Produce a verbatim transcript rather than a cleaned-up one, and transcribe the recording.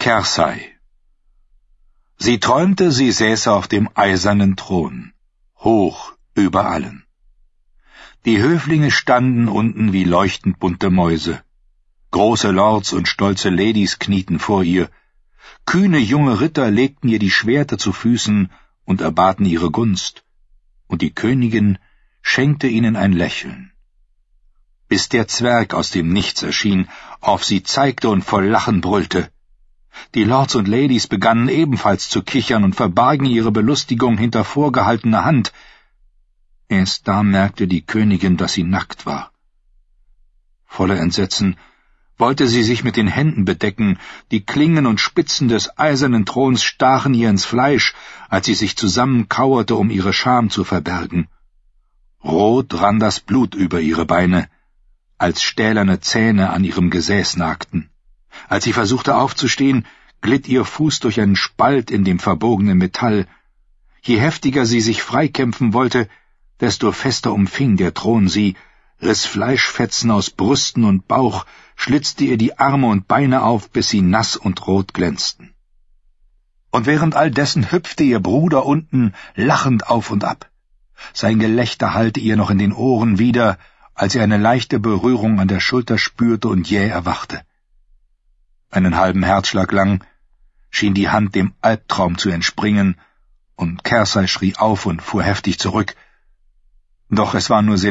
Cersei. Sie träumte, sie säße auf dem eisernen Thron, hoch über allen. Die Höflinge standen unten wie leuchtend bunte Mäuse. Große Lords und stolze Ladies knieten vor ihr. Kühne junge Ritter legten ihr die Schwerter zu Füßen und erbaten ihre Gunst. Und die Königin schenkte ihnen ein Lächeln. Bis der Zwerg aus dem Nichts erschien, auf sie zeigte und voll Lachen brüllte. Die Lords und Ladies begannen ebenfalls zu kichern und verbargen ihre Belustigung hinter vorgehaltener Hand. Erst da merkte die Königin, dass sie nackt war. Voller Entsetzen wollte sie sich mit den Händen bedecken, die Klingen und Spitzen des eisernen Throns stachen ihr ins Fleisch, als sie sich zusammenkauerte, um ihre Scham zu verbergen. Rot rann das Blut über ihre Beine, als stählerne Zähne an ihrem Gesäß nagten. Als sie versuchte aufzustehen, glitt ihr Fuß durch einen Spalt in dem verbogenen Metall. Je heftiger sie sich freikämpfen wollte, desto fester umfing der Thron sie, riss Fleischfetzen aus Brüsten und Bauch, schlitzte ihr die Arme und Beine auf, bis sie nass und rot glänzten. Und während all dessen hüpfte ihr Bruder unten lachend auf und ab. Sein Gelächter hallte ihr noch in den Ohren wider, als sie eine leichte Berührung an der Schulter spürte und jäh erwachte. Einen halben Herzschlag lang schien die Hand dem Albtraum zu entspringen, und Cersei schrie auf und fuhr heftig zurück. Doch es war nur